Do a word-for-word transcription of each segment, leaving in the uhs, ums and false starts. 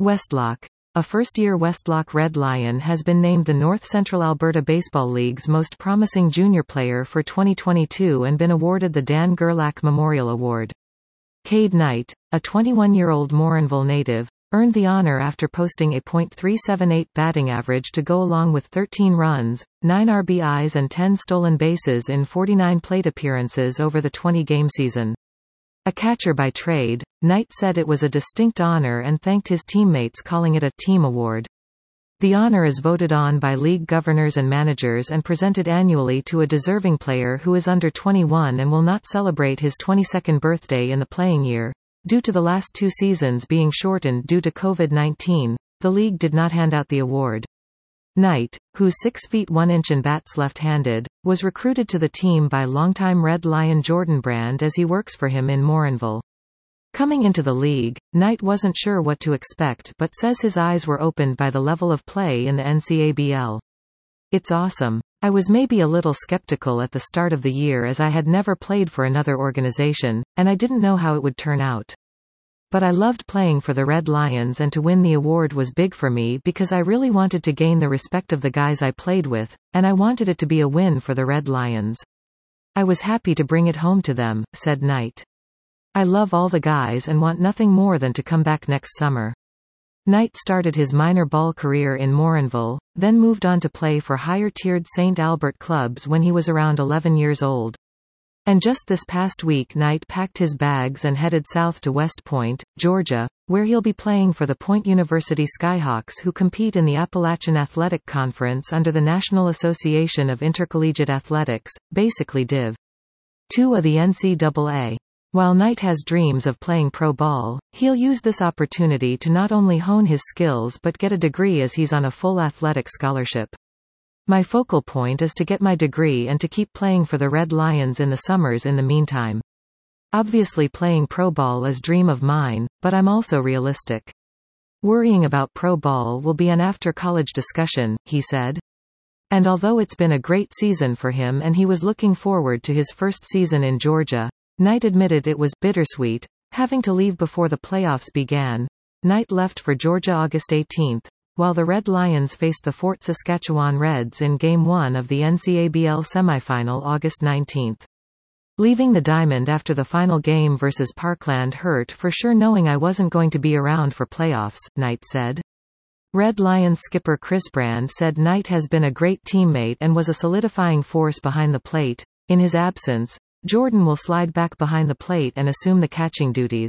Westlock. A first-year Westlock Red Lion has been named the North Central Alberta Baseball League's most promising junior player for twenty twenty-two and been awarded the Dan Gerlach Memorial Award. Cade Knight, a twenty-one-year-old Morinville native, earned the honor after posting a point three seven eight batting average to go along with thirteen runs, nine R B Is and ten stolen bases in forty-nine plate appearances over the twenty-game season. A catcher by trade, Knight said it was a distinct honor and thanked his teammates, calling it a team award. The honor is voted on by league governors and managers and presented annually to a deserving player who is under twenty-one and will not celebrate his twenty-second birthday in the playing year. Due to the last two seasons being shortened due to COVID nineteen, the league did not hand out the award. Knight, who's six feet one inch and bats left-handed, was recruited to the team by longtime Red Lion Jordan Brand as he works for him in Morinville. Coming into the league, Knight wasn't sure what to expect but says his eyes were opened by the level of play in the N C A B L. It's awesome. I was maybe a little skeptical at the start of the year as I had never played for another organization, and I didn't know how it would turn out. But I loved playing for the Red Lions, and to win the award was big for me because I really wanted to gain the respect of the guys I played with, and I wanted it to be a win for the Red Lions. I was happy to bring it home to them, said Knight. I love all the guys and want nothing more than to come back next summer. Knight started his minor ball career in Morinville, then moved on to play for higher-tiered Saint Albert clubs when he was around eleven years old. And just this past week Knight packed his bags and headed south to West Point, Georgia, where he'll be playing for the Point University Skyhawks, who compete in the Appalachian Athletic Conference under the National Association of Intercollegiate Athletics, basically Div two of the N C double A. While Knight has dreams of playing pro ball, he'll use this opportunity to not only hone his skills but get a degree as he's on a full athletic scholarship. My focal point is to get my degree and to keep playing for the Red Lions in the summers in the meantime. Obviously playing pro ball is dream of mine, but I'm also realistic. Worrying about pro ball will be an after-college discussion, he said. And although it's been a great season for him and he was looking forward to his first season in Georgia, Knight admitted it was bittersweet, having to leave before the playoffs began. Knight left for Georgia August eighteenth. While the Red Lions faced the Fort Saskatchewan Reds in Game one of the N C A B L semifinal August nineteenth. Leaving the diamond after the final game versus Parkland hurt for sure, knowing I wasn't going to be around for playoffs, Knight said. Red Lions skipper Chris Brand said Knight has been a great teammate and was a solidifying force behind the plate. In his absence, Jordan will slide back behind the plate and assume the catching duties.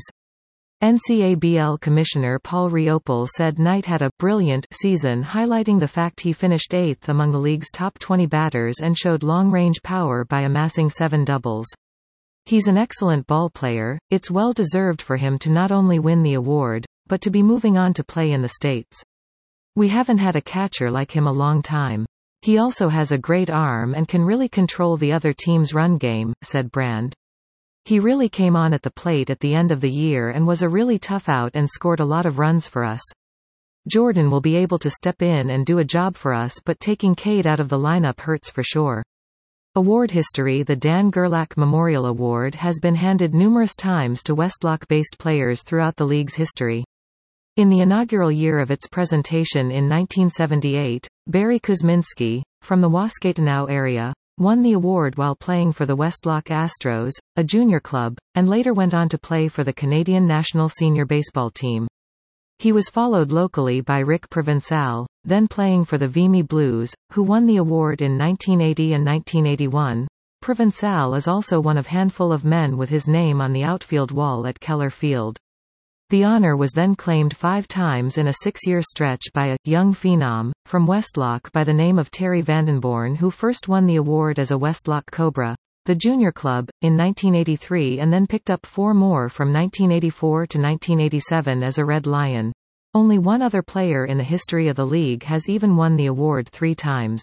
N C A B L Commissioner Paul Riopel said Knight had a brilliant season, highlighting the fact he finished eighth among the league's top twenty batters and showed long-range power by amassing seven doubles. He's an excellent ball player. It's well-deserved for him to not only win the award, but to be moving on to play in the States. We haven't had a catcher like him a long time. He also has a great arm and can really control the other team's run game, said Brand. He really came on at the plate at the end of the year and was a really tough out and scored a lot of runs for us. Jordan will be able to step in and do a job for us, but taking Cade out of the lineup hurts for sure. Award history. The Dan Gerlach Memorial Award has been handed numerous times to Westlock-based players throughout the league's history. In the inaugural year of its presentation in nineteen seventy-eight, Barry Kuzminski, from the Waskatanow area, won the award while playing for the Westlock Astros, a junior club, and later went on to play for the Canadian national senior baseball team. He was followed locally by Rick Provençal, then playing for the Vimy Blues, who won the award in nineteen eighty and nineteen eighty-one. Provençal is also one of handful of men with his name on the outfield wall at Keller Field. The honor was then claimed five times in a six-year stretch by a young phenom from Westlock by the name of Terry Vandenborn, who first won the award as a Westlock Cobra, the junior club, in nineteen eighty-three and then picked up four more from nineteen eighty-four to nineteen eighty-seven as a Red Lion. Only one other player in the history of the league has even won the award three times.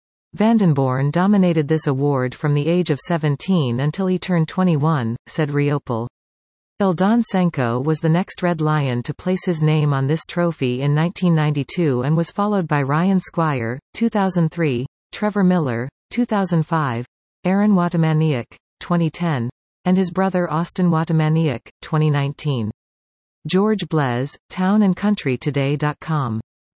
Vandenborn dominated this award from the age of seventeen until he turned twenty-one, said Riopel. Eldon Senko was the next Red Lion to place his name on this trophy in nineteen ninety-two and was followed by Ryan Squire, two thousand three, Trevor Miller, two thousand five, Aaron Watamaniuk, twenty ten, and his brother Austin Watamaniuk, twenty nineteen. George Blaise, town and country today dot com.